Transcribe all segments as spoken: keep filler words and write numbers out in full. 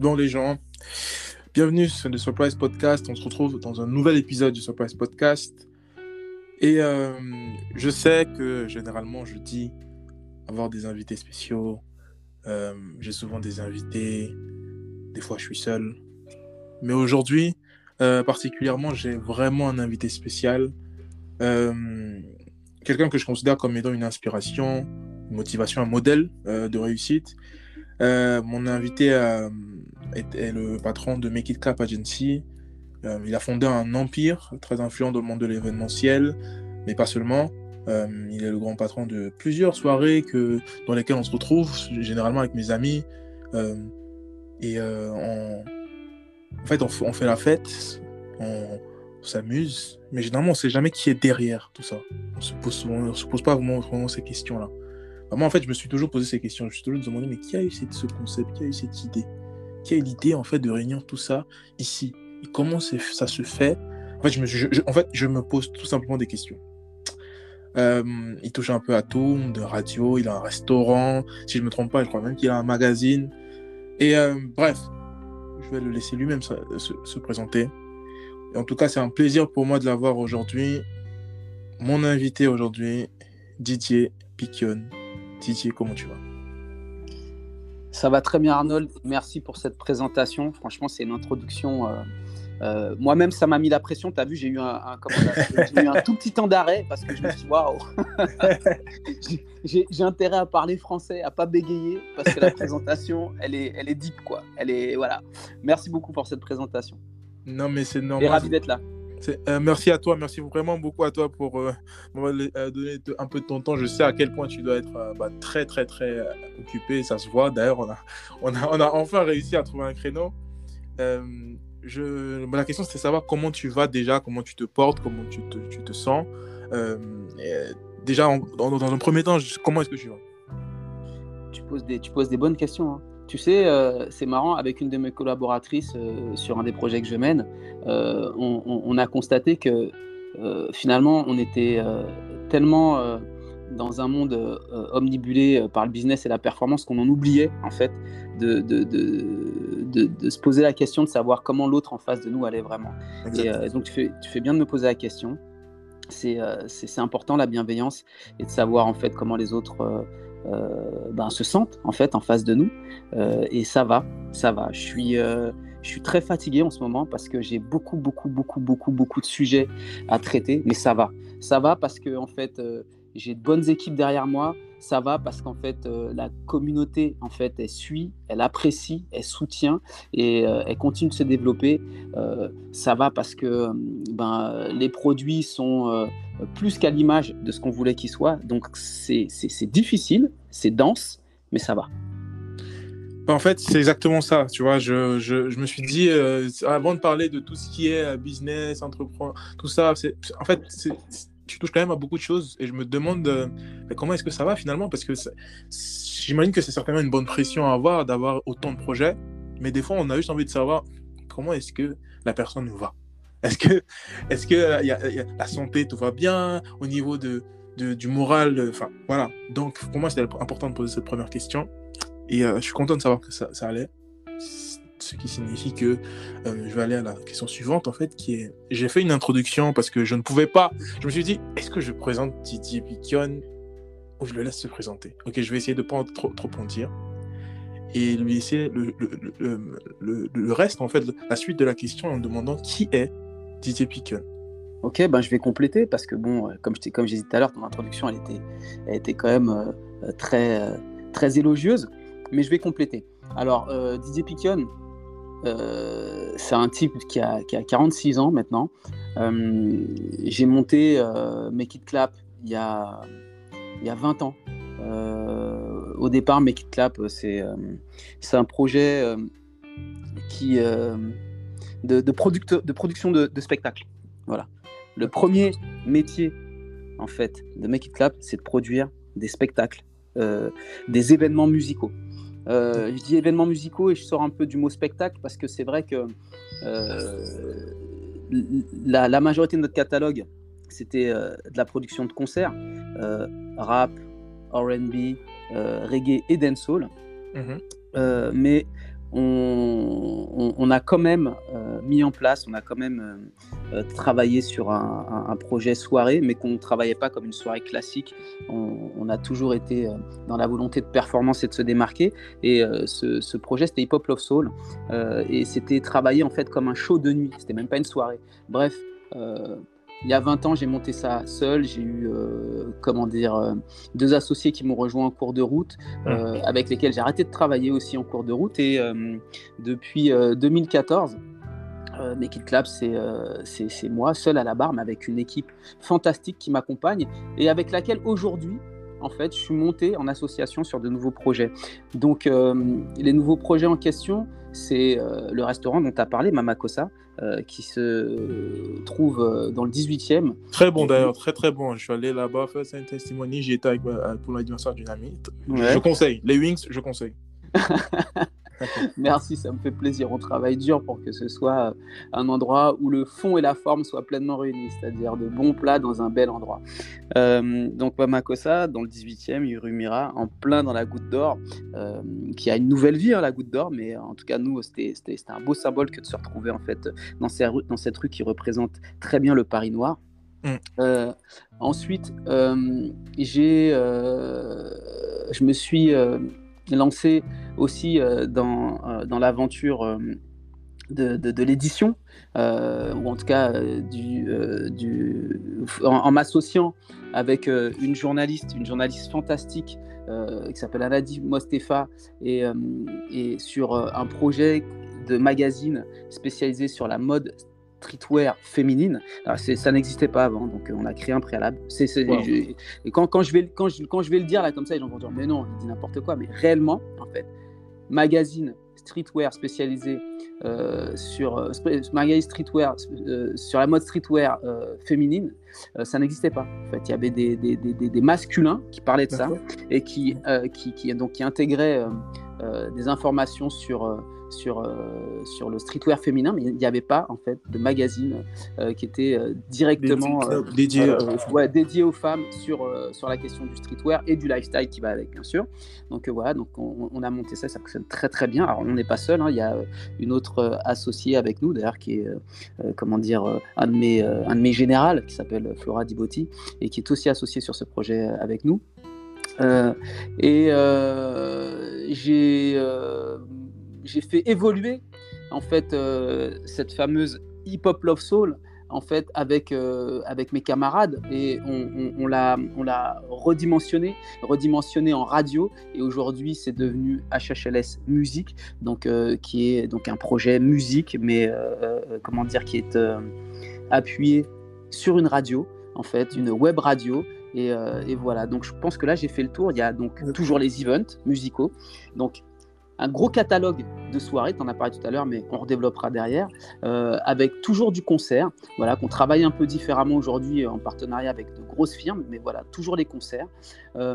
Bon les gens, bienvenue sur le Surprise Podcast. On se retrouve dans un nouvel épisode du Surprise Podcast. Et euh, je sais que généralement je dis avoir des invités spéciaux. Euh, j'ai souvent des invités, des fois je suis seul. Mais aujourd'hui, euh, particulièrement, j'ai vraiment un invité spécial. Euh, quelqu'un que je considère comme étant une inspiration, une motivation, un modèle euh, de réussite. Euh, mon invité euh, est, est le patron de Make It Clap Agency. Euh, il a fondé un empire très influent dans le monde de l'événementiel, mais pas seulement. Euh, il est le grand patron de plusieurs soirées que, dans lesquelles on se retrouve, généralement avec mes amis. Euh, et euh, on, en fait, on, f- on fait la fête, on, on s'amuse, mais généralement, on ne sait jamais qui est derrière tout ça. On se pose, souvent- on se pose pas vraiment, vraiment ces questions-là. Bah, moi, en fait, je me suis toujours posé ces questions. Je me suis toujours demandé, mais qui a eu cette- ce concept, qui a eu cette idée? Qui a eu l'idée, en fait, de réunir tout ça ici? Et comment c'est- ça se fait? En fait, je me, je- je- en fait, je me pose tout simplement des questions. Euh, il touche un peu à tout, de radio, il a un restaurant. Si je ne me trompe pas, je crois même qu'il a un magazine. Et euh, bref, je vais le laisser lui-même se, se- se présenter. Et en tout cas, c'est un plaisir pour moi de l'avoir aujourd'hui. Mon invité aujourd'hui, Didier Piquion. Didier, comment tu vas? Ça va très bien, Arnold. Merci pour cette présentation. Franchement, c'est une introduction. euh, euh, moi-même, ça m'a mis la pression. Tu as vu, j'ai eu un, un- comment on appelle, j'ai eu un tout petit temps d'arrêt parce que je me suis dit, waouh, j'ai, j'ai- j'ai intérêt à parler français, à pas bégayer parce que la présentation, elle est, elle est deep, quoi. Elle est, voilà. Merci beaucoup pour cette présentation. Non, mais c'est Et normal. ravi d'être là. C'est- euh, merci à toi, merci vraiment beaucoup à toi pour euh, m'avoir euh, donné de- un peu de ton temps. Je sais à quel point tu dois être euh, bah, très, très, très euh, occupé. Ça se voit. D'ailleurs, on a, on a, on a enfin réussi à trouver un créneau. Euh, je... bah, la question, c'était de savoir comment tu vas déjà, comment tu te portes, comment tu te, tu te sens. Euh, et, euh, déjà, en- dans, dans un premier temps, je- comment est-ce que tu vas? Tu poses des, tu poses des bonnes questions, hein. Tu sais, euh, c'est marrant, avec une de mes collaboratrices euh, sur un des projets que je mène, euh, on, on- on a constaté que euh, finalement, on était euh, tellement euh, dans un monde euh, omnibulé euh, par le business et la performance qu'on en oubliait, en fait, de, de, de, de, de se poser la question de savoir comment l'autre en face de nous allait vraiment. Et Exactement. euh, donc, tu fais, tu fais bien de me poser la question. C'est euh, c'est c'est important, la bienveillance, et de savoir en fait comment les autres euh, euh, ben, se sentent en fait en face de nous. Euh, et ça va, ça va. Je suis, euh, je suis très fatigué en ce moment parce que j'ai beaucoup, beaucoup, beaucoup, beaucoup, beaucoup de sujets à traiter, mais ça va. Ça va parce que en fait, euh, j'ai de bonnes équipes derrière moi. Ça va parce qu'en fait, euh, la communauté, en fait, elle suit, elle apprécie, elle soutient et euh, elle continue de se développer. Euh, ça va parce que euh, ben, les produits sont euh, plus qu'à l'image de ce qu'on voulait qu'ils soient. Donc, c'est, c'est, c'est difficile, c'est dense, mais ça va. Bah, En fait, c'est exactement ça. Tu vois, je, je, je me suis dit, euh, avant de parler de tout ce qui est euh, business, entreprendre, tout ça, c'est, en fait, c'est, c'est- tu touches quand même à beaucoup de choses. Et je me demande euh, mais comment est-ce que ça va finalement? Parce que c'est- j'imagine que c'est certainement une bonne pression à avoir d'avoir autant de projets. Mais des fois, on a juste envie de savoir comment est-ce que la personne va. Est-ce que, est-ce que euh, y a, y a- la santé, tout va bien au niveau de, de- du moral? euh, Enfin, voilà. Donc, pour moi, c'était important de poser cette première question. Et euh, je suis content de savoir que ça, ça allait. Ce qui signifie que euh, je vais aller à la question suivante, en fait, qui est... J'ai fait une introduction parce que je ne pouvais pas... Je me suis dit, est-ce que je présente Didier Piquion ou je le laisse se présenter? Ok, je vais essayer de ne pas trop, trop en dire. Et lui laisser le, le, le, le, le reste, en fait, la suite de la question en me demandant qui est Didier Piquion. Ok, ben je vais compléter parce que bon, comme je t'ai, comme j'ai dit tout à l'heure, ton introduction, elle était, elle était quand même euh, très, euh, très élogieuse, mais je vais compléter. Alors, euh, Didier Piquion, euh, c'est un type qui a, qui a quarante-six ans maintenant. Euh, j'ai monté euh, Make It Clap il y a, il y a vingt ans. Euh, au départ, Make It Clap, c'est, euh, c'est un projet euh, qui, euh, de, de, producte, de production de, de spectacles. Voilà. Le premier métier, en fait, de Make It Clap, c'est de produire des spectacles, euh, des événements musicaux. Euh, je dis événements musicaux et je sors un peu du mot spectacle parce que c'est vrai que euh, la, la majorité de notre catalogue, c'était euh, de la production de concerts, euh, rap, R and B, euh, reggae et dancehall. Mm-hmm. Euh, mais on, on, on a quand même euh, mis en place, on a quand même euh, travaillé sur un, un, un projet soirée, mais qu'on ne travaillait pas comme une soirée classique. On, on a toujours été euh, dans la volonté de performance et de se démarquer. Et euh, ce, ce projet, c'était Hip Hop Love Soul. Euh, et c'était travaillé en fait comme un show de nuit. C'était même pas une soirée. Bref. Euh, Il y a vingt ans, j'ai monté ça seul. J'ai eu, euh, comment dire, euh, deux associés qui m'ont rejoint en cours de route, euh, mmh. avec lesquels j'ai arrêté de travailler aussi en cours de route. Et euh, depuis euh, deux mille quatorze, euh, Make It Clap, c'est, euh, c'est, c'est moi, seul à la barre, mais avec une équipe fantastique qui m'accompagne et avec laquelle aujourd'hui, en fait, je suis monté en association sur de nouveaux projets. Donc, euh, les nouveaux projets en question, c'est euh, le restaurant dont tu as parlé, Mama Kosa, euh, qui se trouve euh, dans le dix-huitième. Très bon d'ailleurs, très très bon. Je suis allé là-bas faire un testimony. J'y étais avec, euh, pour l'anniversaire d'une amie. Ouais. Je conseille. Les wings, je conseille. Merci, ça me fait plaisir. On travaille dur pour que ce soit un endroit où le fond et la forme soient pleinement réunis, c'est-à-dire de bons plats dans un bel endroit. Euh, donc Mama Kosa, dans le dix-huitième, rue Mira, en plein dans la Goutte d'Or, euh, qui a une nouvelle vie, hein, la Goutte d'Or, mais en tout cas, nous, c'était, c'était, c'était un beau symbole que de se retrouver en fait, dans, ces, dans cette rue qui représente très bien le Paris noir. Mm. Euh, ensuite, euh, j'ai, euh, je me suis... Euh, lancé aussi euh, dans, euh, dans l'aventure euh, de, de, de l'édition, euh, ou en tout cas euh, du, euh, du, en, en m'associant avec euh, une journaliste, une journaliste fantastique euh, qui s'appelle Anadi Mostefa, et, euh, et sur euh, un projet de magazine spécialisé sur la mode streetwear féminine. Alors, c'est, ça n'existait pas avant, donc on a créé un préalable. C'est, c'est, wow. je, et quand, quand, je vais, quand, je, quand je vais le dire là comme ça, les gens vont dire mais non, il dit n'importe quoi. Mais réellement, en fait, magazine streetwear spécialisé euh, sur euh, magazine streetwear euh, sur la mode streetwear euh, féminine, euh, ça n'existait pas. En fait, il y avait des, des, des, des masculins qui parlaient de ça et qui, euh, qui, qui, donc, qui intégraient euh, euh, des informations sur euh, Sur, euh, sur le streetwear féminin, mais il n'y avait pas en fait de magazine euh, qui était euh, directement euh, dédié, euh, aux femmes. Ouais, dédié aux femmes sur, euh, sur la question du streetwear et du lifestyle qui va avec, bien sûr. Donc euh, voilà, donc on, on a monté ça, ça fonctionne très très bien. Alors on n'est pas seul, hein, il y a euh, une autre euh, associée avec nous d'ailleurs qui est euh, euh, comment dire euh, un de mes euh, un de mes générales qui s'appelle Flora Dibotti et qui est aussi associée sur ce projet avec nous. Euh, et euh, j'ai euh, j'ai fait évoluer en fait euh, cette fameuse Hip Hop Love Soul en fait avec euh, avec mes camarades et on, on, on l'a on l'a redimensionné redimensionné en radio et aujourd'hui c'est devenu H H L S Musique donc euh, qui est donc un projet musique mais euh, euh, comment dire qui est euh, appuyé sur une radio en fait une web radio. Et, euh, et voilà, donc je pense que là j'ai fait le tour. Il y a donc toujours les events musicaux, donc un gros catalogue de soirées, tu en as parlé tout à l'heure, mais on redéveloppera derrière, euh, avec toujours du concert, voilà, qu'on travaille un peu différemment aujourd'hui en partenariat avec de grosses firmes, mais voilà, toujours les concerts. Euh,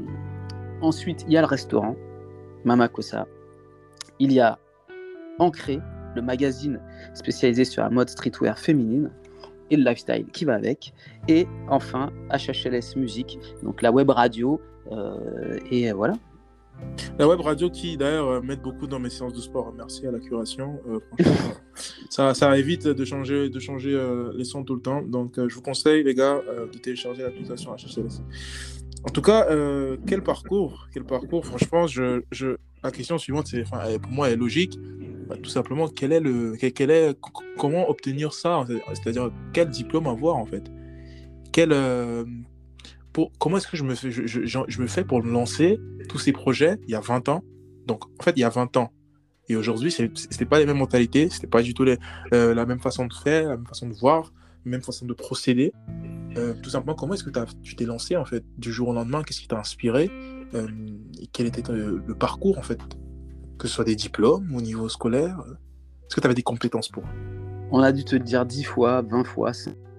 ensuite, il y a le restaurant, Mama Kosa. Il y a Ancré, le magazine spécialisé sur la mode streetwear féminine, et le lifestyle qui va avec, et enfin H H L S Musique, donc la web radio, euh, et voilà. La web radio qui d'ailleurs euh, m'aide beaucoup dans mes séances de sport. Merci à la curation. Euh, franchement, ça, ça évite de changer, de changer euh, les sons tout le temps. Donc euh, je vous conseille les gars euh, de télécharger l'application H H L S. En tout cas, euh, quel parcours, quel parcours. Franchement, je, je... la question suivante, c'est, enfin, pour moi, elle est logique. Bah, tout simplement, quel est le, quel, quel est, comment obtenir ça, c'est-à-dire quel diplôme avoir en fait, quel, euh, pour, comment est-ce que je me fais, je, je, je me fais pour lancer tous ces projets il y a vingt ans. Donc en fait, il y a vingt ans et aujourd'hui, c'est, c'était pas les mêmes mentalités, c'était pas du tout les, euh, la même façon de faire, la même façon de voir, la même façon de procéder. Euh, tout simplement, comment est-ce que tu t'es lancé en fait du jour au lendemain? Qu'est-ce qui t'a inspiré? euh, et quel était le, le parcours en fait? Que ce soit des diplômes au niveau scolaire, est-ce que tu avais des compétences pour? On a dû te le dire dix fois, vingt fois.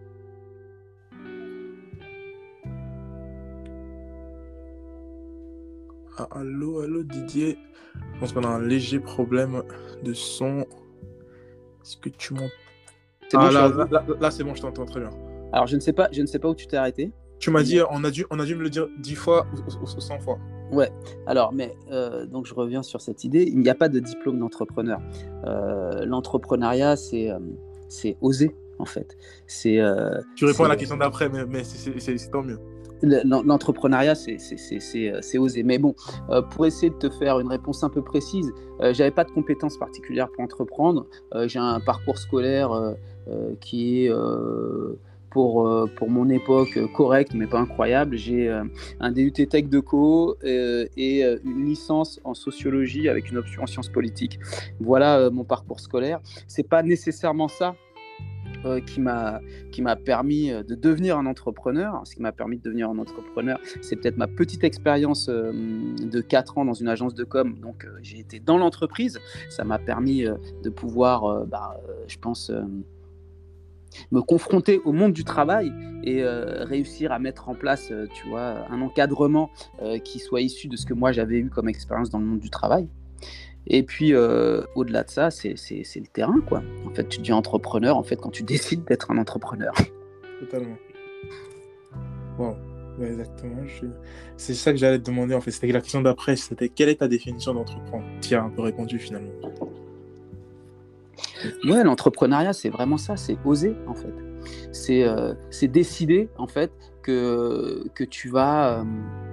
Ah, allô, allô Didier. Je pense qu'on a un léger problème de son. Est-ce que tu m'entends? C'est ah, bon, là, là, là, là, c'est bon, je t'entends très bien. Alors, je ne sais pas, je ne sais pas où tu t'es arrêté. Tu m'as dit, on a dû, on a dû me le dire dix fois ou, ou, ou cent fois. Ouais, alors, mais euh, donc je reviens sur cette idée. Il n'y a pas de diplôme d'entrepreneur. Euh, l'entrepreneuriat, c'est, euh, c'est oser, en fait. C'est, euh, Tu réponds c'est, à la question d'après, mais, mais c'est, c'est, c'est, c'est tant mieux. l'entrepreneuriat, c'est, c'est, c'est, c'est, c'est oser. Mais bon, euh, pour essayer de te faire une réponse un peu précise, euh, j'avais pas de compétences particulières pour entreprendre. Euh, j'ai un parcours scolaire euh, euh, qui est euh, pour, euh, pour mon époque euh, correct, mais pas incroyable. J'ai euh, un D U T Tech de Co euh, et euh, une licence en sociologie avec une option en sciences politiques. Voilà euh, mon parcours scolaire. C'est pas nécessairement ça euh, qui m'a qui m'a permis euh, de devenir un entrepreneur. Ce qui m'a permis de devenir un entrepreneur, c'est peut-être ma petite expérience euh, de quatre ans dans une agence de com. Donc, euh, j'ai été dans l'entreprise. Ça m'a permis euh, de pouvoir, euh, bah, euh, je pense, euh, me confronter au monde du travail et euh, réussir à mettre en place, euh, tu vois, un encadrement euh, qui soit issu de ce que moi j'avais eu comme expérience dans le monde du travail. Et puis, euh, au-delà de ça, c'est, c'est, c'est le terrain, quoi. En fait, tu deviens entrepreneur, en fait, quand tu décides d'être un entrepreneur. Totalement. Wow. Ouais, exactement. Je... C'est ça que j'allais te demander, en fait. C'était la question d'après. C'était quelle est ta définition d'entreprendre? Tu as un peu répondu, finalement. Ouais, l'entrepreneuriat, c'est vraiment ça, c'est oser, en fait. C'est, euh, c'est décider, en fait, que, que tu vas euh,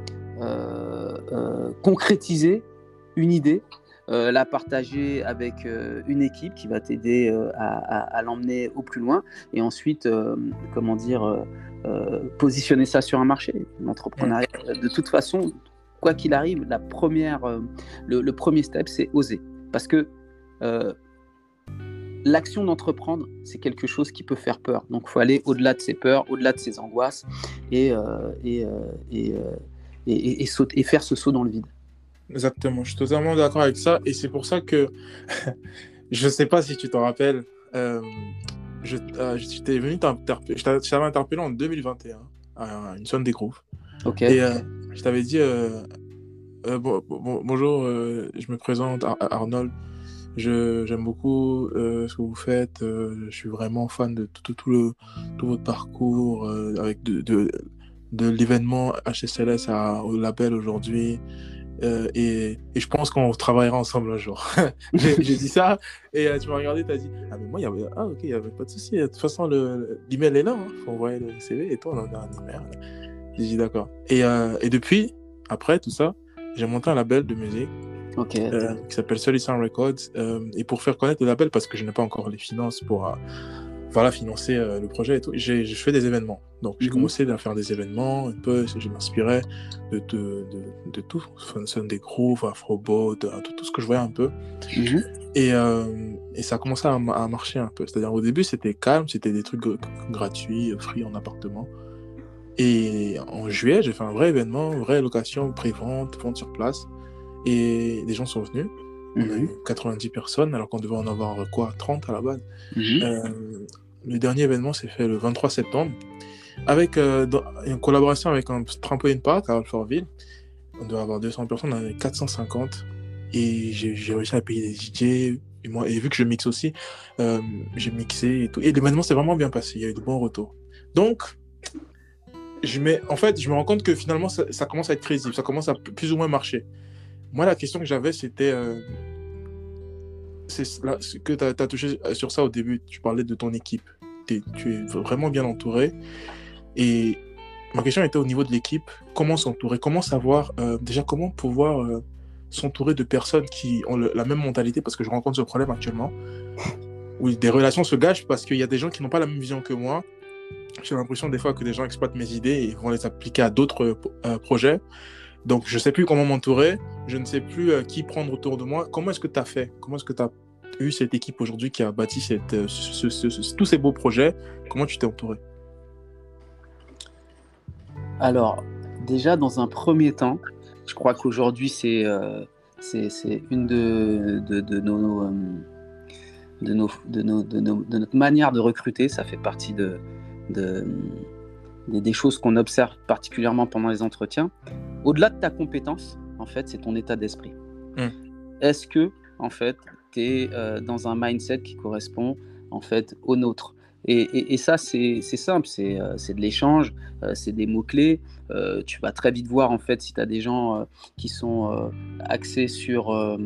euh, euh, concrétiser une idée, euh, la partager avec euh, une équipe qui va t'aider euh, à, à, à l'emmener au plus loin et ensuite, euh, comment dire, euh, euh, positionner ça sur un marché. L'entrepreneuriat, mmh. de toute façon, quoi qu'il arrive, la première, euh, le, le premier step, c'est oser. Parce que euh, l'action d'entreprendre, c'est quelque chose qui peut faire peur. Donc, il faut aller au-delà de ses peurs, au-delà de ses angoisses et, euh, et, euh, et, euh, et, et, et, sauter, et faire ce saut dans le vide. Exactement, je suis totalement d'accord avec ça. Et c'est pour ça que, je ne sais pas si tu t'en rappelles, euh, je, euh, je t'ai venu t'interpeller, je t'avais interpellé en deux mille vingt et un à une Sunday Groove. Ok. Et euh, je t'avais dit, euh, euh, bon, bon, bonjour, euh, je me présente, Ar- Arnold. Je, j'aime beaucoup euh, ce que vous faites. Euh, je suis vraiment fan de tout, tout, tout, le, tout votre parcours euh, avec de, de, de l'événement H S L S à, au label aujourd'hui. Euh, et, et je pense qu'on travaillera ensemble un jour. j'ai, j'ai dit ça et euh, tu m'as regardé, tu as dit ah, mais moi, il y avait, ah, ok, il n'y avait pas de souci. De toute façon, le, l'email est là. Il hein. faut envoyer le C V et toi, on a un email. J'ai dit d'accord. Et, euh, et depuis, après tout ça, j'ai monté un label de musique. Okay. Euh, qui s'appelle Solid Sound Records. Euh, et pour faire connaître le label, parce que je n'ai pas encore les finances pour euh, voilà, financer euh, le projet et tout, j'ai, j'ai fait des événements. Donc j'ai mm-hmm. commencé à faire des événements, un peu, je m'inspirais de, de, de, de tout, Sunday Groove, Afrobeat, de, tout, tout ce que je voyais un peu. Mm-hmm. Et, euh, et ça a commencé à, à marcher un peu. C'est-à-dire au début, c'était calme, c'était des trucs gratuits, free en appartement. Et en juillet, j'ai fait un vrai événement, une vraie location, pré-vente, vente sur place. Et des gens sont venus. On mm-hmm. a eu quatre-vingt-dix personnes, alors qu'on devait en avoir quoi, trente à la base. Mm-hmm. Euh, le dernier événement s'est fait le vingt-trois septembre, avec euh, dans, une collaboration avec un trampoline park à Alfortville. On devait avoir deux cents personnes, on en avait quatre cent cinquante. Et j'ai, j'ai réussi à payer des D J. Et, moi, et vu que je mixe aussi, euh, j'ai mixé et tout. Et l'événement s'est vraiment bien passé, il y a eu de bons retours. Donc, je mets, en fait, je me rends compte que finalement, ça, ça commence à être crédible, ça commence à plus ou moins marcher. Moi, la question que j'avais, c'était... Euh, c'est là, ce que tu as touché sur ça au début. Tu parlais de ton équipe. T'es, tu es vraiment bien entouré. Et ma question était au niveau de l'équipe. Comment s'entourer? Comment savoir... Euh, déjà, comment pouvoir euh, s'entourer de personnes qui ont le, la même mentalité? Parce que je rencontre ce problème actuellement. Où des relations se gâchent parce qu'il y a des gens qui n'ont pas la même vision que moi. J'ai l'impression des fois que des gens exploitent mes idées et vont les appliquer à d'autres euh, projets. Donc, je ne sais plus comment m'entourer, je ne sais plus euh, qui prendre autour de moi. Comment est-ce que tu as fait? Comment est-ce que tu as eu cette équipe aujourd'hui qui a bâti cette, euh, ce, ce, ce, tous ces beaux projets? Comment tu t'es entouré? Alors, déjà, dans un premier temps, je crois qu'aujourd'hui, c'est, euh, c'est, c'est une de, de, de, nos, euh, de, nos, de, nos, de, nos, de notre manière de recruter. Ça fait partie de... de Des, des choses qu'on observe particulièrement pendant les entretiens. Au-delà de ta compétence, en fait, c'est ton état d'esprit. Mmh. Est-ce que, en fait, tu es euh, dans un mindset qui correspond, en fait, au nôtre? Et, et, et ça, c'est, c'est simple, c'est, euh, c'est de l'échange, euh, c'est des mots-clés. Euh, tu vas très vite voir, en fait, si tu as des gens euh, qui sont euh, axés sur euh,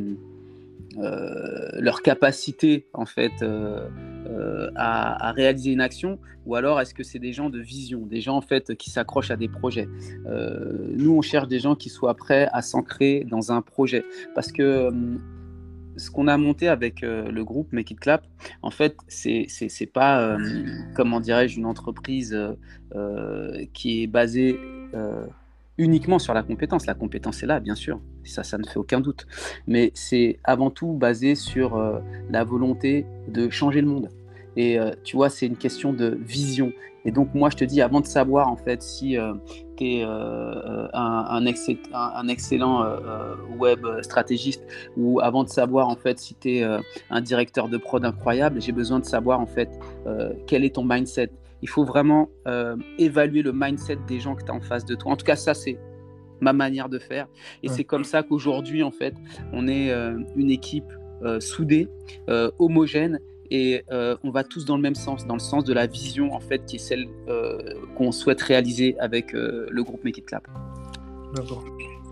euh, leur capacité, en fait, euh, euh, à, à réaliser une action, ou alors est-ce que c'est des gens de vision, des gens, en fait, qui s'accrochent à des projets. Euh, nous, on cherche des gens qui soient prêts à s'ancrer dans un projet. Parce que... Euh, ce qu'on a monté avec euh, le groupe Make It Clap, en fait, c'est c'est, c'est pas, euh, comment dirais-je, une entreprise euh, euh, qui est basée euh, uniquement sur la compétence. La compétence est là, bien sûr, ça, ça ne fait aucun doute. Mais c'est avant tout basé sur euh, la volonté de changer le monde. Et euh, tu vois, c'est une question de vision. Et donc, moi, je te dis, avant de savoir, en fait, si euh, tu es euh, un, un, excell- un, un excellent euh, web stratégiste, ou avant de savoir, en fait, si tu es euh, un directeur de prod incroyable, j'ai besoin de savoir, en fait, euh, quel est ton mindset. Il faut vraiment euh, évaluer le mindset des gens que tu as en face de toi. En tout cas, ça, c'est ma manière de faire. Et Ouais. c'est comme ça qu'aujourd'hui, en fait, on est euh, une équipe euh, soudée, euh, homogène, et euh, on va tous dans le même sens, dans le sens de la vision, en fait, qui est celle euh, qu'on souhaite réaliser avec euh, le groupe Make It Clap. D'accord.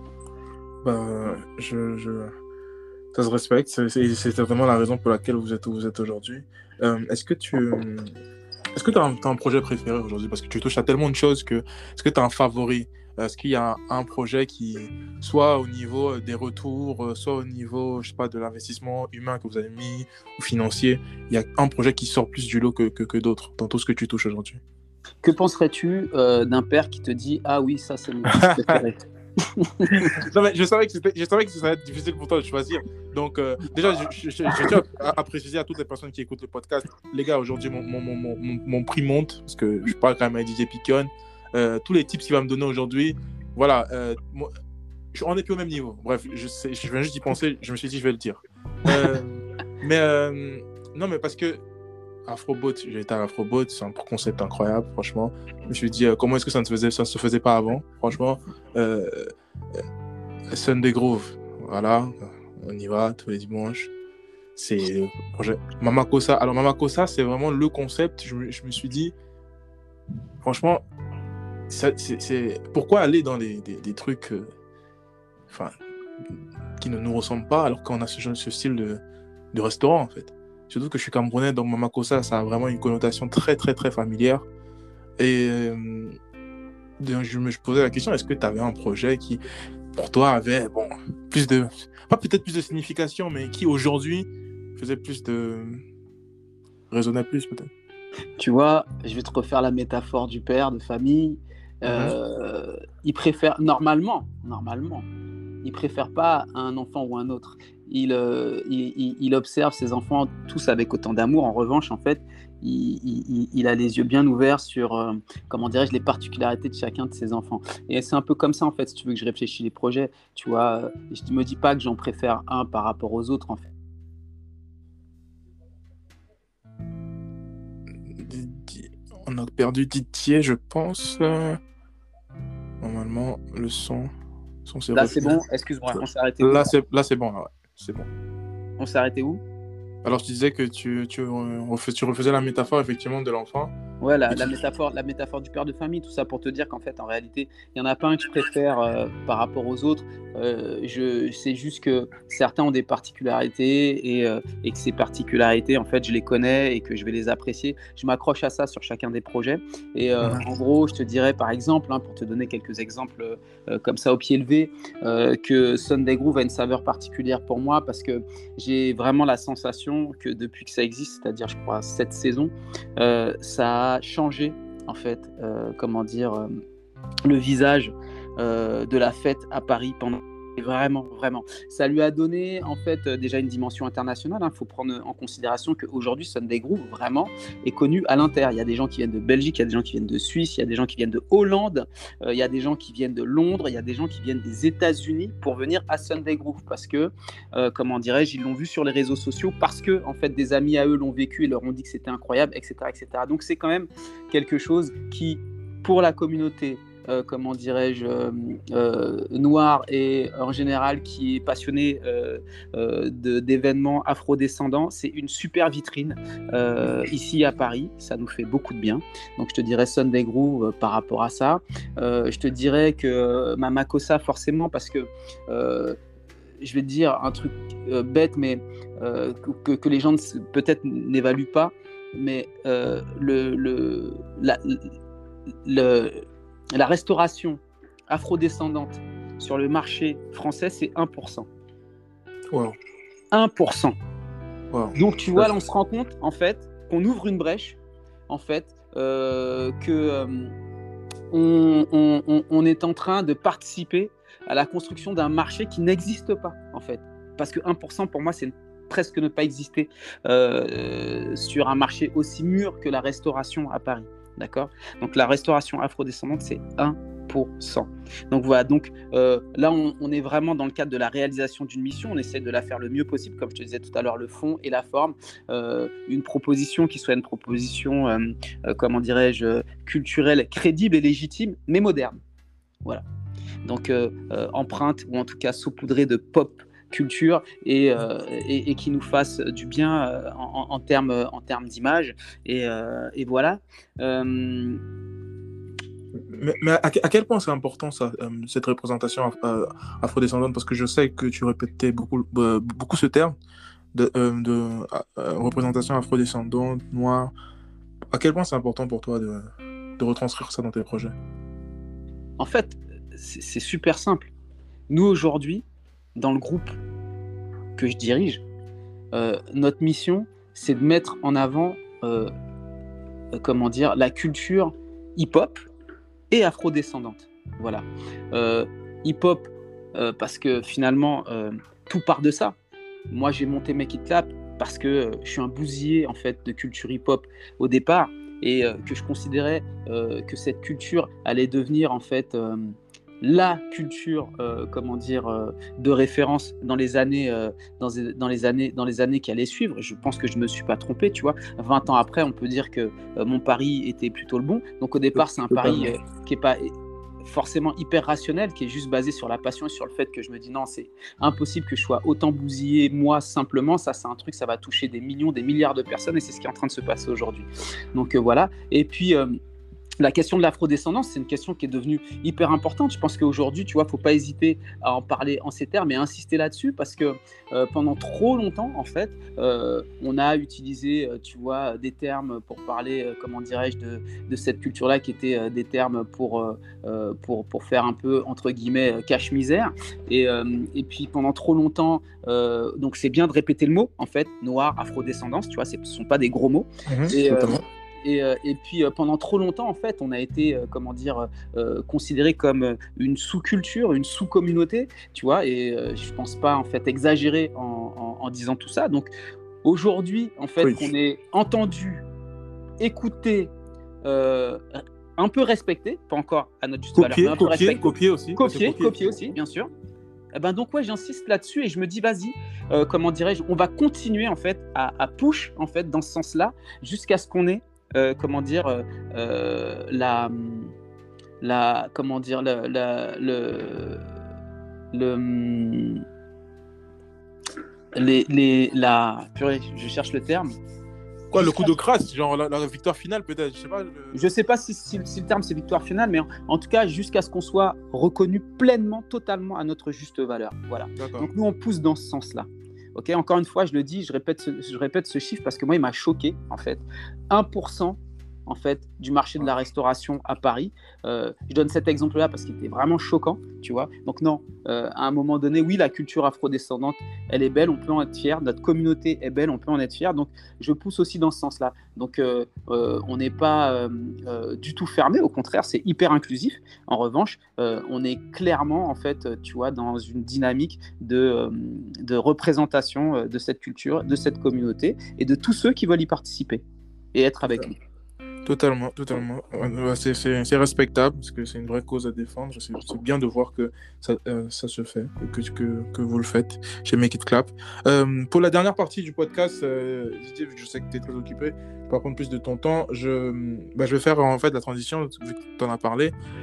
Bah, je, je... Ça se respecte. C'est, c'est, c'est certainement la raison pour laquelle vous êtes où vous êtes aujourd'hui. Euh, est-ce que tu... Est-ce que tu as un, t'as un projet préféré aujourd'hui? Parce que tu touches à tellement de choses que... Est-ce que tu as un favori? Est-ce qu'il y a un, un projet qui, soit au niveau des retours, soit au niveau, je sais pas, de l'investissement humain que vous avez mis, ou financier, il y a un projet qui sort plus du lot que, que, que d'autres dans tout ce que tu touches aujourd'hui? Que penserais-tu euh, d'un père qui te dit « Ah oui, ça c'est mon fils préféré » Non, mais je savais que c'était, je savais que ça allait être difficile pour toi de choisir. Donc, euh, déjà, je, je, je, je tiens à, à préciser à toutes les personnes qui écoutent le podcast, les gars, aujourd'hui, mon, mon, mon, mon, mon prix monte, parce que je parle quand même avec D J Pickon. Euh, tous les tips qu'il va me donner aujourd'hui, voilà, euh, moi, je, on n'est plus au même niveau. Bref, je, sais, je viens juste d'y penser, je me suis dit, je vais le dire. Euh, mais, euh, non, mais parce que Afrobot, j'ai été à Afrobot, c'est un concept incroyable, franchement. Je me suis dit, euh, comment est-ce que ça ne se faisait, ça se faisait pas avant, franchement. Euh, euh, Sunday Groove, voilà, on y va tous les dimanches. C'est le projet Mama Kossa. Alors, Mama Kossa, c'est vraiment le concept. Je me, je me suis dit, franchement, ça, c'est, c'est... pourquoi aller dans les, des, des trucs euh, enfin, qui ne nous ressemblent pas alors qu'on a ce, ce style de, de restaurant, en fait. Surtout que je suis camerounais, donc Mama Kossa, ça a vraiment une connotation très, très, très familière. Et euh, je me je posais la question, est-ce que tu avais un projet qui, pour toi, avait bon, plus de... Pas peut-être plus de signification, mais qui, aujourd'hui, faisait plus de... résonnait plus, peut-être? Tu vois, je vais te refaire la métaphore du père de famille. Euh, Mm-hmm. Il préfère, normalement, normalement, il préfère pas un enfant ou un autre. Il, euh, il, il, il observe ses enfants tous avec autant d'amour. En revanche, en fait, il, il, il a les yeux bien ouverts sur, euh, comment dirais-je, les particularités de chacun de ses enfants. Et c'est un peu comme ça, en fait, si tu veux que je réfléchisse les projets. Tu vois, je ne me dis pas que j'en préfère un par rapport aux autres, en fait. On a perdu Didier, je pense. Normalement, le son... son Là, c'est bon. Excuse-moi, on s'est arrêté où? Là, c'est, là, c'est bon. Là, ouais. C'est bon. On s'est arrêté où? Alors, tu disais que tu, tu, refais, tu refaisais la métaphore, effectivement, de l'enfant. Ouais, la, la, métaphore, la métaphore du père de famille, tout ça pour te dire qu'en fait, en réalité, il n'y en a pas un que je préfère euh, par rapport aux autres. Euh, je, c'est juste que certains ont des particularités et, euh, et que ces particularités, en fait, je les connais et que je vais les apprécier. Je m'accroche à ça sur chacun des projets. Et euh, mmh. en gros, je te dirais, par exemple, hein, pour te donner quelques exemples euh, comme ça au pied levé, euh, que Sunday Groove a une saveur particulière pour moi parce que j'ai vraiment la sensation que depuis que ça existe, c'est-à-dire, je crois, sept saisons, euh, ça a changé en fait, euh, comment dire, euh, le visage euh, de la fête à Paris pendant vraiment, vraiment. Ça lui a donné en fait euh, déjà une dimension internationale. Il hein. faut prendre en considération qu'aujourd'hui Sunday Groove vraiment est connu à l'inter. Il y a des gens qui viennent de Belgique, il y a des gens qui viennent de Suisse, il y a des gens qui viennent de Hollande, euh, il y a des gens qui viennent de Londres, il y a des gens qui viennent des États-Unis pour venir à Sunday Groove parce que, euh, comment dirais-je, ils l'ont vu sur les réseaux sociaux parce que en fait des amis à eux l'ont vécu et leur ont dit que c'était incroyable, et cetera, et cetera. Donc c'est quand même quelque chose qui, pour la communauté euh, comment dirais-je, euh, euh, noir et en général qui est passionné euh, euh, de, d'événements afrodescendants, c'est une super vitrine euh, ici à Paris. Ça nous fait beaucoup de bien. Donc je te dirais Sunday Groove euh, par rapport à ça. Euh, je te dirais que euh, Mamakosa forcément parce que euh, je vais te dire un truc euh, bête, mais euh, que, que les gens peut-être n'évaluent pas, mais euh, le, le, la, le, la restauration afrodescendante sur le marché français, c'est un pour cent. Wow. un pour cent. Wow. Donc tu vois, là, on se rend compte, en fait, qu'on ouvre une brèche, en fait, euh, que euh, on, on, on, on est en train de participer à la construction d'un marché qui n'existe pas, en fait. Parce que un pour cent, pour moi, c'est presque ne pas exister euh, sur un marché aussi mûr que la restauration à Paris. D'accord ? Donc, la restauration afrodescendante, c'est un pour cent. Donc, voilà. Donc, euh, là, on, on est vraiment dans le cadre de la réalisation d'une mission. On essaie de la faire le mieux possible, comme je te disais tout à l'heure, le fond et la forme. Euh, une proposition qui soit une proposition, euh, euh, comment dirais-je, culturelle, crédible et légitime, mais moderne. Voilà. Donc, euh, euh, empreinte, ou en tout cas saupoudrée de pop culture et, euh, et, et qui nous fasse du bien euh, en, en, termes, en termes d'image. Et, euh, et voilà. Euh... Mais, mais à, à quel point c'est important, ça, euh, cette représentation euh, afrodescendante? Parce que je sais que tu répétais beaucoup, euh, beaucoup ce terme de, euh, de euh, représentation afrodescendante, noire. À quel point c'est important pour toi de, de retranscrire ça dans tes projets? En fait, c'est, c'est super simple. Nous, aujourd'hui, dans le groupe que je dirige, euh, notre mission, c'est de mettre en avant euh, euh, comment dire, la culture hip-hop et afrodescendante. Voilà. Euh, hip-hop, euh, parce que finalement, euh, tout part de ça. Moi, j'ai monté Make It Clap parce que euh, je suis un bousillé en fait, de culture hip-hop au départ et euh, que je considérais euh, que cette culture allait devenir en fait euh, la culture, euh, comment dire, euh, de référence dans les années, euh, dans, dans les années, dans les années qui allaient suivre. Je pense que je me suis pas trompé, tu vois. vingt ans après, on peut dire que euh, mon pari était plutôt le bon. Donc au départ, c'est un pari euh, qui est pas forcément hyper rationnel, qui est juste basé sur la passion et sur le fait que je me dis non, c'est impossible que je sois autant bousillé moi simplement. Ça, c'est un truc, ça va toucher des millions, des milliards de personnes et c'est ce qui est en train de se passer aujourd'hui. Donc euh, voilà. Et puis euh, la question de l'afrodescendance, c'est une question qui est devenue hyper importante. Je pense qu'aujourd'hui, tu vois, faut pas hésiter à en parler en ces termes et à insister là-dessus parce que euh, pendant trop longtemps, en fait, euh, on a utilisé, euh, tu vois, des termes pour parler, euh, comment dirais-je, de, de cette culture-là qui étaient euh, des termes pour, euh, pour, pour faire un peu, entre guillemets, euh, cache-misère. Et, euh, et puis pendant trop longtemps, euh, donc c'est bien de répéter le mot, en fait, noir, afrodescendance, tu vois, ce ne sont pas des gros mots. Mmh, et, euh, Et, euh, et puis euh, pendant trop longtemps, en fait, on a été, euh, comment dire, euh, considéré comme une sous-culture, une sous-communauté, tu vois. Et euh, je pense pas en fait exagérer en, en, en disant tout ça. Donc aujourd'hui, en fait, oui. qu'on est entendu, écouté, euh, un peu respecté, pas encore à notre juste valeur, mais un peu copier, respecté, copier aussi, copier, copier, copier aussi, bien sûr. Eh ben donc ouais, j'insiste là-dessus et je me dis vas-y, euh, comment dirais-je, on va continuer en fait à, à push en fait dans ce sens-là jusqu'à ce qu'on ait Euh, comment dire, euh, euh, la, la, comment dire, la, la, le, le, les, les, la, purée, je cherche le terme. Quoi, le coup de grâce, genre la, la victoire finale peut-être, je sais pas. Le... Je sais pas si, si, si le terme c'est victoire finale, mais en, en tout cas jusqu'à ce qu'on soit reconnu pleinement, totalement à notre juste valeur. Voilà. D'accord. Donc nous on pousse dans ce sens-là. Ok, encore une fois, je le dis, je répète, ce, je répète ce chiffre parce que moi, il m'a choqué, en fait. un pour cent en fait, du marché de la restauration à Paris. Euh, je donne cet exemple-là parce qu'il était vraiment choquant, tu vois. Donc non, euh, à un moment donné, oui, la culture afrodescendante, elle est belle, on peut en être fier. Notre communauté est belle, on peut en être fier. Donc, je pousse aussi dans ce sens-là. Donc, euh, euh, on n'est pas euh, euh, du tout fermé. Au contraire, c'est hyper inclusif. En revanche, euh, on est clairement, en fait, tu vois, dans une dynamique de, euh, de représentation de cette culture, de cette communauté et de tous ceux qui veulent y participer et être avec nous. Totalement, totalement. C'est, c'est, c'est respectable parce que c'est une vraie cause à défendre. C'est, c'est bien de voir que ça, euh, ça se fait, que, que, que vous le faites chez Make It Clap. Euh, pour la dernière partie du podcast, euh, je sais que tu es très occupé, je vais pas prendre plus de ton temps. Je, bah, je vais faire en fait la transition vu que tu en as parlé.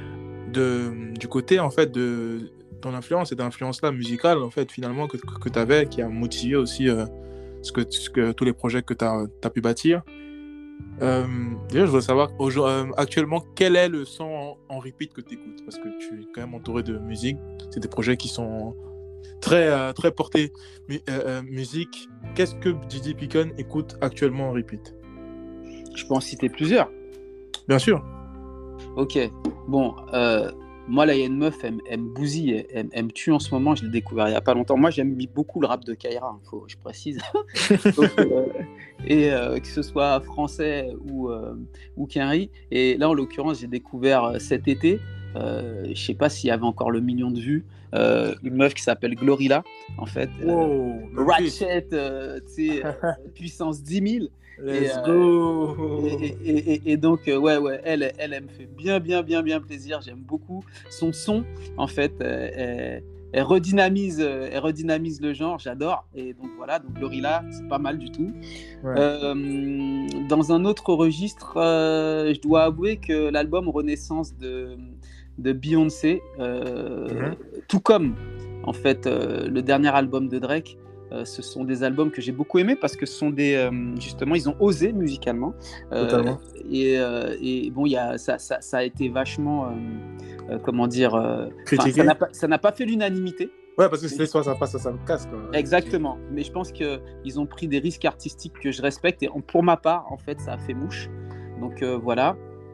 de, du côté, en fait, de ton influence, cette influence-là musicale, en fait, finalement, que, que tu avais, qui a motivé aussi euh, ce que, ce que, tous les projets que tu as pu bâtir. Euh, déjà, je voudrais savoir, euh, actuellement, quel est le son en, en repeat que tu écoutes? Parce que tu es quand même entouré de musique. C'est des projets qui sont très, euh, très portés mu- euh, euh, musique. Qu'est-ce que D J Picon écoute actuellement en repeat? Je peux en citer plusieurs. Bien sûr. Ok, bon, euh, moi là, il y a une meuf, elle, elle me bousille, elle, elle- elle me tue en ce moment, je l'ai découvert il n'y a pas longtemps. Moi, j'aime beaucoup le rap de Kaira, hein, faut, je précise. Donc, euh, et euh, que ce soit français ou, euh, ou Kenry. Et là, en l'occurrence, j'ai découvert euh, cet été, euh, je sais pas s'il y avait encore le million de vues, euh, une meuf qui s'appelle Glorilla, en fait. euh, Wow, Memphis. Ratchet, euh, tu sais, euh, puissance dix mille. Et, Let's euh, go. et, et- et- et donc, euh, ouais, ouais, elle, elle, elle me fait bien, bien, bien, bien plaisir. J'aime beaucoup son son, en fait. euh, elle, elle redynamise, euh, elle redynamise le genre, j'adore. Et donc, voilà, donc Glorilla, c'est pas mal du tout. Ouais. Euh, dans un autre registre, euh, je dois avouer que l'album Renaissance de, de Beyoncé, euh, Mhm. tout comme, en fait, euh, le dernier album de Drake, euh, ce sont des albums que j'ai beaucoup aimés parce que ce sont des, euh, justement, ils ont osé musicalement. Euh, Totalement. et, euh, et bon, il y a, ça, ça, ça a été vachement, euh, euh, comment dire, euh, enfin, ça Critiqué. n'a pas, ça n'a pas fait l'unanimité. Ouais, parce que Mais c'est soit ça passe, soit ça me casse, quoi. Ouais, ok. exactement, mais je pense qu'ils ont pris des risques artistiques que je respecte et en- pour ma part, en fait, ça a fait mouche. Donc euh, voilà.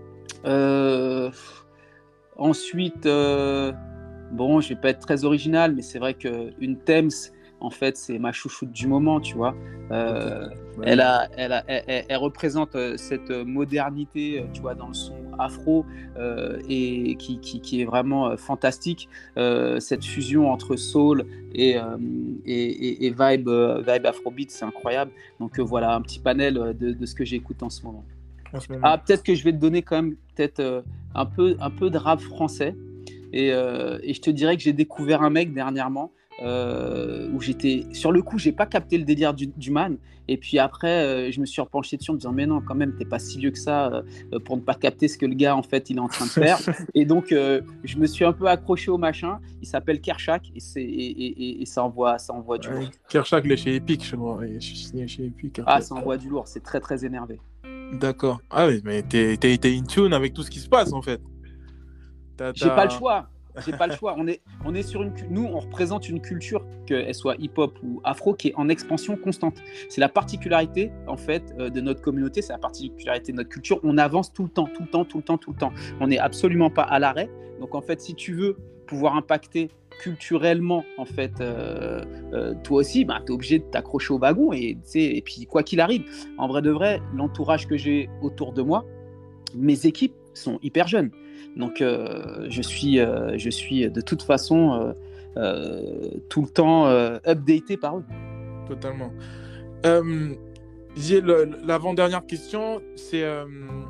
Euh, Ensuite, euh, bon, je vais pas être très original, mais c'est vrai qu'une Thames, en fait, c'est ma chouchoute du moment, tu vois. Ok. Euh, Bah elle, oui. a, elle, a, elle, elle- elle représente euh, cette modernité, euh, tu vois, dans le son afro euh, et qui, qui, qui est vraiment euh, fantastique. Euh, cette fusion entre soul et, euh, et, et, et vibe, euh, vibe afrobeat, c'est incroyable. Donc euh, voilà, un petit panel euh, de, de ce que j'écoute en ce moment. En ce moment. Ah, peut-être que je vais te donner quand même peut-être euh, un peu, un peu de rap français. Et, euh, et je te dirais que j'ai découvert un mec dernièrement euh, où j'étais sur le coup, j'ai pas capté le délire du, du man. Et puis après, euh, je me suis repenché dessus en me disant mais non, quand même, t'es pas si vieux que ça euh, pour ne pas capter ce que le gars en fait il est en train de faire. Et donc euh, je me suis un peu accroché au machin. Il s'appelle Kershak et c'est et, et, et, et ça envoie ça envoie du lourd. Ouais, Kershak, il est chez Epic, je crois. Et je suis signé chez Epic, Ah, Kershak. ça envoie du lourd. C'est très très énervé. D'accord. Ah oui, mais t'es, t'es, t'es in tune avec tout ce qui se passe, en fait. T'as, J'ai pas le t'as... choix. J'ai pas le choix. On est, on est sur une, nous, on représente une culture, qu'elle soit hip-hop ou afro, qui est en expansion constante. C'est la particularité, en fait, euh, de notre communauté. C'est la particularité de notre culture. On avance tout le temps, tout le temps, tout le temps, tout le temps. On n'est absolument pas à l'arrêt. Donc, en fait, si tu veux pouvoir impacter culturellement, en fait, euh, euh, toi aussi, bah, tu es obligé de t'accrocher au wagon. Et, et puis, quoi qu'il arrive, en vrai de vrai, l'entourage que j'ai autour de moi, mes équipes sont hyper jeunes. Donc, euh, je, suis, euh, je suis de toute façon euh, euh, tout le temps euh, updaté par eux. Totalement. Euh, j'ai le- l'avant-dernière question, c'est euh,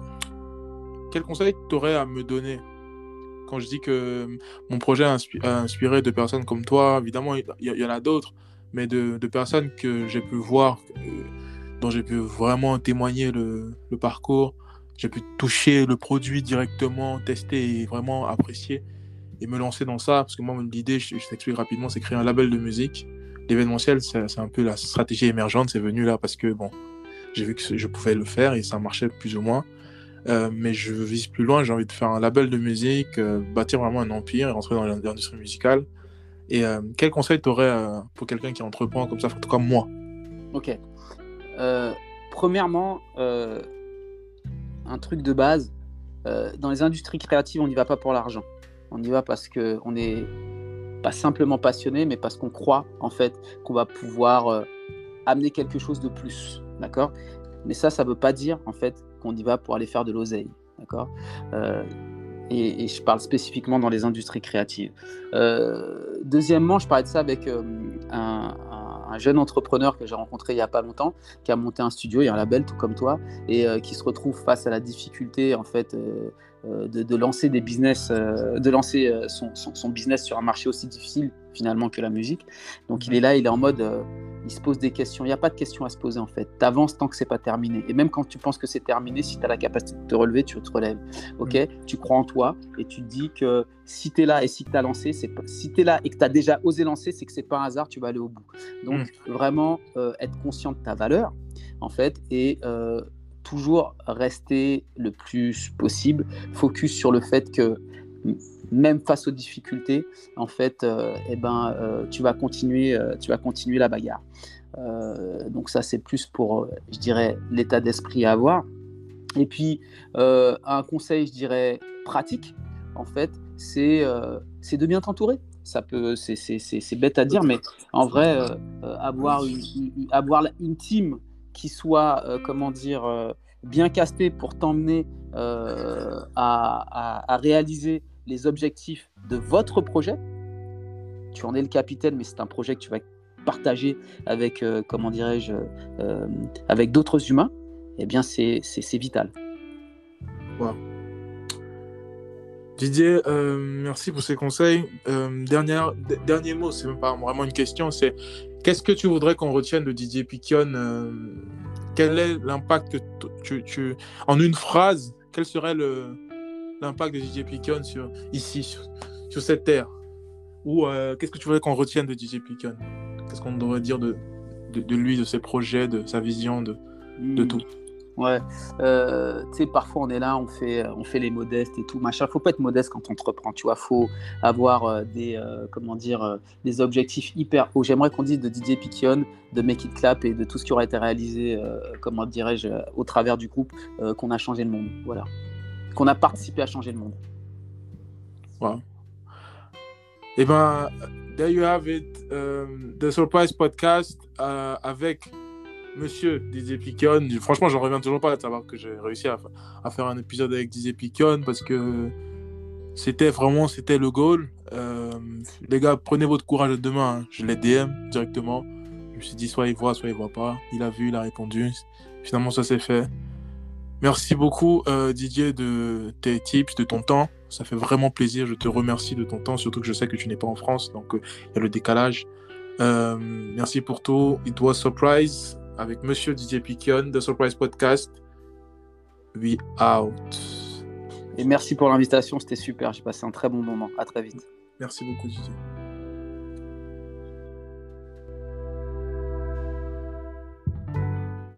quel conseil tu aurais à me donner quand je dis que mon projet a, inspi- a inspiré de personnes comme toi? Évidemment, il y, y en a d'autres, mais de, de personnes que j'ai pu voir, euh, dont j'ai pu vraiment témoigner le, le parcours. J'ai pu toucher le produit directement, tester et vraiment apprécier et me lancer dans ça. Parce que moi, l'idée, je, je t'explique rapidement, c'est créer un label de musique. L'événementiel, c'est c'est un peu la stratégie émergente. C'est venu là parce que, bon, j'ai vu que je pouvais le faire et ça marchait plus ou moins. Euh, mais je vise plus loin, j'ai envie de faire un label de musique, euh, bâtir vraiment un empire et rentrer dans l'industrie musicale. Et euh, quel conseil tu aurais euh, pour quelqu'un qui entreprend comme ça, comme moi? Ok. Euh, Premièrement, euh, un truc de base, euh, dans les industries créatives, on n'y va pas pour l'argent. On y va parce qu'on n'est pas simplement passionné, mais parce qu'on croit en fait qu'on va pouvoir euh, amener quelque chose de plus. D'accord? Mais ça, ça ne veut pas dire en fait qu'on y va pour aller faire de l'oseille. D'accord? euh, et, et je parle spécifiquement dans les industries créatives. Euh, deuxièmement, je parlais de ça avec euh, un, un, un jeune entrepreneur que j'ai rencontré il n'y a pas longtemps, qui a monté un studio et un label, tout comme toi, et euh, qui se retrouve face à la difficulté en fait euh, euh, de, de lancer des business, euh, de lancer euh, son, son, son business sur un marché aussi difficile finalement que la musique. Donc il est là, il est en mode, euh, il se pose des questions. Il n'y a pas de questions à se poser en fait. Tu avances tant que ce n'est pas terminé. Et même quand tu penses que c'est terminé, si tu as la capacité de te relever, tu te relèves. Okay, mmh. Tu crois en toi et tu te dis que si tu es là et si tu as lancé, c'est pas... si tu es là et que tu as déjà osé lancer, c'est que ce n'est pas un hasard, tu vas aller au bout. Donc mmh. vraiment euh, être conscient de ta valeur en fait et euh, toujours rester le plus possible, focus sur le fait que même face aux difficultés, en fait, euh, eh ben, euh, tu vas continuer, euh, tu vas continuer la bagarre. Euh, donc ça, c'est plus pour, euh, je dirais, l'état d'esprit à avoir. Et puis, euh, un conseil, je dirais, pratique, en fait, c'est, euh, c'est de bien t'entourer. Ça peut, c'est, c'est, c'est, c'est bête à dire, mais en vrai, euh, euh, avoir une, une, avoir une team qui soit, euh, comment dire, euh, bien castée pour t'emmener euh, à, à, à réaliser les objectifs de votre projet. Tu en es le capitaine, mais c'est un projet que tu vas partager avec, euh, comment dirais-je, euh, avec d'autres humains. Eh bien, c'est, c'est, c'est vital. Wow. Didier, euh, merci pour ces conseils. Euh, dernière, d- dernier mot, c'est même pas vraiment une question, c'est qu'est-ce que tu voudrais qu'on retienne de Didier Piquion euh, Quel est l'impact que t- tu, tu... En une phrase, quel serait le, l'impact de Didier Piquion sur, ici, sur, sur cette terre Ou euh, qu'est-ce que tu voudrais qu'on retienne de Didier Piquion Qu'est-ce qu'on devrait dire de, de, de lui, de ses projets, de sa vision, de, mmh. de tout Ouais, euh, tu sais, parfois on est là, on fait, on fait les modestes et tout, machin. Faut pas être modeste quand on entreprend, tu vois. Faut avoir euh, des, euh, comment dire, euh, des objectifs hyper hauts. J'aimerais qu'on dise de Didier Piquion, de Make It Clap et de tout ce qui aurait été réalisé, euh, comment dirais-je, euh, au travers du groupe, euh, qu'on a changé le monde. Voilà, qu'on a participé à changer le monde. Wow. Eh ben, there you have it, um, The Surprise Podcast uh, avec Monsieur Didier Piquion. Franchement, j'en reviens toujours pas de savoir que j'ai réussi à, à faire un épisode avec Didier Piquion parce que c'était vraiment c'était le goal. Euh, les gars, prenez votre courage de demain. Hein. Je l'ai D M directement. Je me suis dit soit il voit, soit il voit pas. Il a vu, il a répondu. Finalement, ça s'est fait. Merci beaucoup euh, Didier de tes tips, de ton temps. Ça fait vraiment plaisir. Je te remercie de ton temps, surtout que je sais que tu n'es pas en France, donc il euh, y a le décalage. Euh, merci pour tout. It was surprise avec Monsieur Didier Piquion, The Surprise Podcast. We out. Et merci pour l'invitation, c'était super. J'ai passé un très bon moment. À très vite. Merci beaucoup Didier.